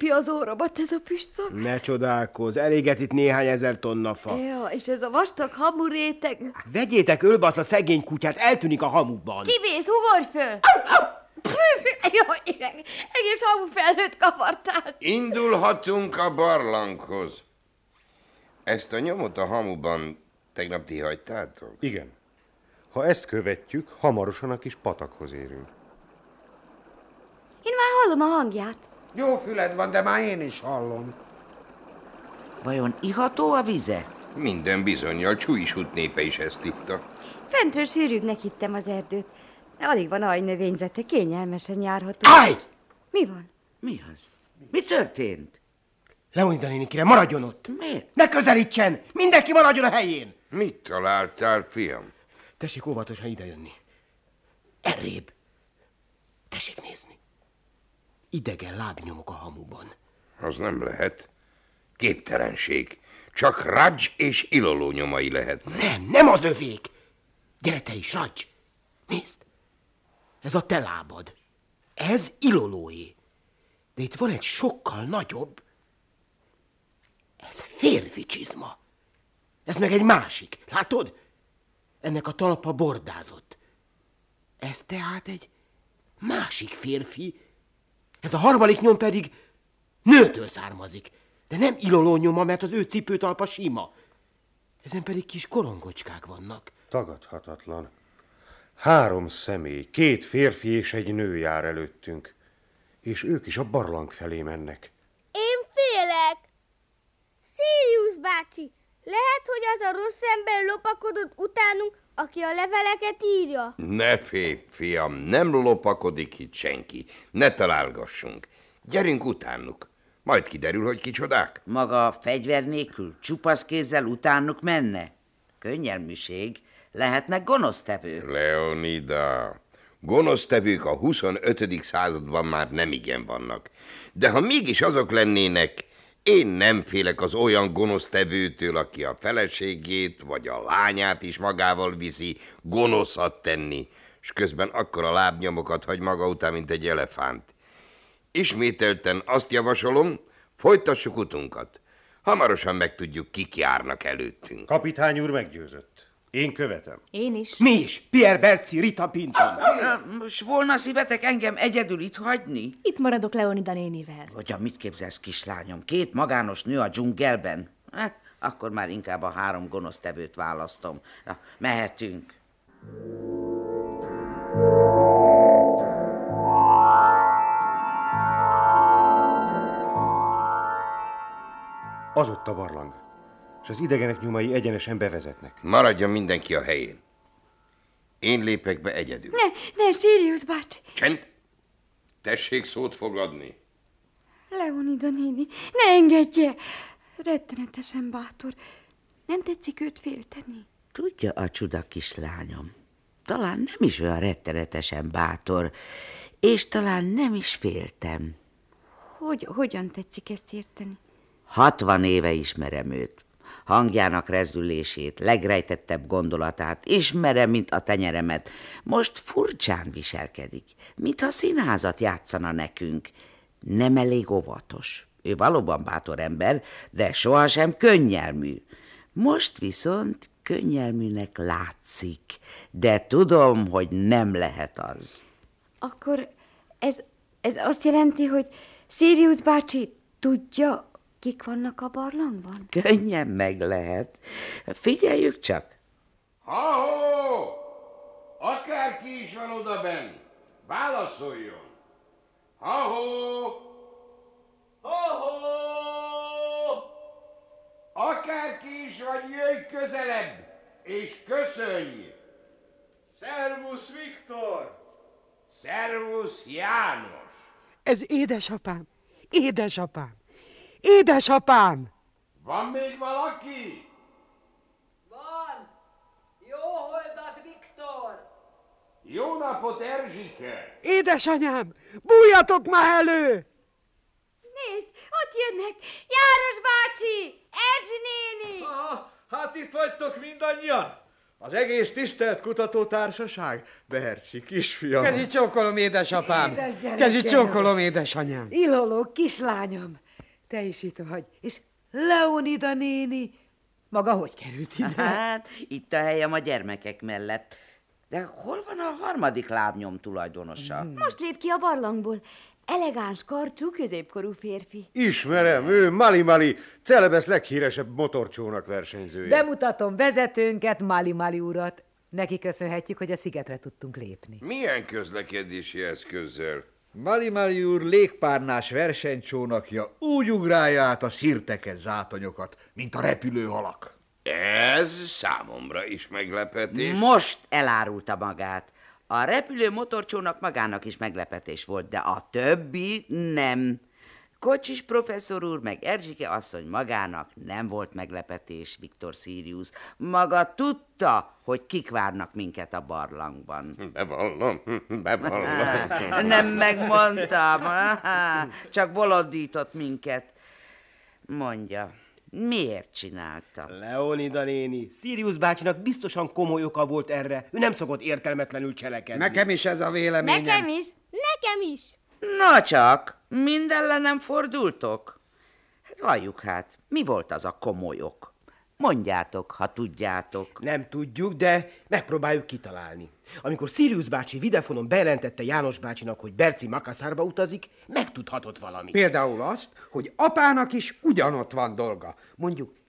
csipi az óromat ez a püstszak. Ne csodálkozz, eléget itt néhány ezer tonna fa. Ja, és ez a vastag hamuréteg. Vegyétek ölbe azt a szegény kutyát, eltűnik a hamuban. Csibész, ugorj föl! Jaj, egész hamu felhőt kavartál. Indulhatunk a barlanghoz. Ezt a nyomot a hamuban tegnap ti hagytátok? Igen. Ha ezt követjük, hamarosan a kis patakhoz érünk. Én már hallom a hangját. Jó füled van, de már én is hallom. Vajon iható a vize? Minden bizonnyal Csújsút népe is ezt itta. Fentről sűrűbbnek hittem az erdőt. Alig van ajnövényzete, kényelmesen járható. Állj! Mi van? Mi az? Mi történt? Leonida néni, kérem, maradjon ott. Miért? Ne közelítsen! Mindenki maradjon a helyén! Mit találtál, fiam? Tessék óvatosan idejönni. Errébb. Tessék nézni. Idegen lábnyomok a hamuban. Az nem lehet. Képtelenség. Csak Rudge és Iloló nyomai lehetnek. Nem az övék. Gyere te is, Rudge. Nézd. Ez a te lábad. Ez Ilolóé. De itt van egy sokkal nagyobb. Ez férfi csizma. Ez meg egy másik. Látod? Ennek a talpa bordázott. Ez tehát egy másik férfi. Ez a harmadik nyom pedig nőtől származik. De nem Iloló nyoma, mert az ő cipőtalpa sima. Ezen pedig kis korongocskák vannak. Tagadhatatlan. 3 személy, 2 férfi és egy nő jár előttünk. És ők is a barlang felé mennek. Én félek. Sirius bácsi, lehet, hogy az a rossz ember lopakodott utánunk, aki a leveleket írja? Ne félj, fiam, nem lopakodik itt senki. Ne találgassunk. Gyerünk utánuk. Majd kiderül, hogy kicsodák. Maga fegyver nélkül, csupasz kézzel utánuk menne? Könnyelműség. Lehetnek gonosztevők. Leonida, gonosztevők a 25. században már nem igen vannak. De ha mégis azok lennének, én nem félek az olyan gonosztevőtől, aki a feleségét vagy a lányát is magával viszi gonoszat tenni, és közben akkora lábnyomokat hagy maga után, mint egy elefánt. Ismételten azt javasolom, folytassuk utunkat. Hamarosan megtudjuk, kik járnak előttünk. Kapitány úr meggyőzött. Én követem. Én is. Mi is? Pierre Berci, Rita Pinton. S volna szívetek engem egyedül itt hagyni? Itt maradok Leonida nénivel. Hogyan, mit képzelsz, kislányom? 2 magános nő a dzsungelben? Akkor már inkább a 3 gonosztevőt választom. Na, mehetünk. Az ott a barlang, és az idegenek nyomai egyenesen bevezetnek. Maradjon mindenki a helyén. Én lépek be egyedül. Ne, Sirius bácsi. Csend! Tessék szót fogadni. Leonida néni, ne engedje! Rettenetesen bátor. Nem tetszik őt félteni? Tudja a csuda kislányom, talán nem is olyan rettenetesen bátor, és talán nem is féltem. Hogyan tetszik ezt érteni? 60 éve ismerem őt. Hangjának rezdülését, legrejtettebb gondolatát, ismerem, mint a tenyeremet. Most furcsán viselkedik, mintha színházat játszana nekünk. Nem elég óvatos. Ő valóban bátor ember, de sohasem könnyelmű. Most viszont könnyelműnek látszik, de tudom, hogy nem lehet az. Akkor ez azt jelenti, hogy Sirius bácsi tudja, kik vannak a barlangban? Könnyen meg lehet. Figyeljük csak. Ha-ho! Akárki is van odabenn, válaszoljon! Ha-ho! Ho-ho! Akárki is vagy, jöjj közelebb, és köszönj! Szervusz, Viktor! Szervusz, János! Ez édesapám, édesapám, édesapám! Van még valaki? Van! Jó holdat, Viktor! Jó napot, Erzsike! Édesanyám, bújjatok már elő! Nézd, ott jönnek! János bácsi! Erzsi néni! Hát itt vagytok mindannyian? Az egész tisztelt kutatótársaság? Berci, kisfiam. Kezi csókolom, édesapám. Édes gyerekem. Kezi csókolom, édesanyám. Iloló, kislányom, te is itt vagy. És Leonida néni, maga hogy került ide? Hát, itt a helyem a gyermekek mellett. De hol van a harmadik lábnyom tulajdonosa? Most lép ki a barlangból. Elegáns karcsú, középkorú férfi. Ismerem, ő Mali, Celebesz leghíresebb motorcsónak versenyzője. Bemutatom vezetőnket, Mali urat. Neki köszönhetjük, hogy a szigetre tudtunk lépni. Milyen közlekedési eszközzel? Mali úr légpárnás versenycsónakja úgy ugrálja át a szirteket, zátonyokat, mint a repülőhalak. Ez számomra is meglepetés. Most elárulta magát. A repülő motorcsónak magának is meglepetés volt, de a többi nem. Kocsis professzor úr meg Erzsike asszony magának nem volt meglepetés, Viktor Sirius. Maga tudta, hogy kik várnak minket a barlangban. Bevallom. Nem megmondtam, csak bolondított minket. Mondja, miért csinálta? Leonida néni, Sirius bácsinak biztosan komoly oka volt erre. Ő nem szokott értelmetlenül cselekedni. Nekem is ez a véleményem. Nekem is. Nekem is. Na csak, mind ellenem fordultok? Hát halljuk hát, mi volt az a komoly ok? Mondjátok, ha tudjátok. Nem tudjuk, de megpróbáljuk kitalálni. Amikor Sirius bácsi videofonon bejelentette János bácsinak, hogy Berci Makassarba utazik, megtudhatott valamit. Például azt, hogy apának is ugyanott van dolga. Mondjuk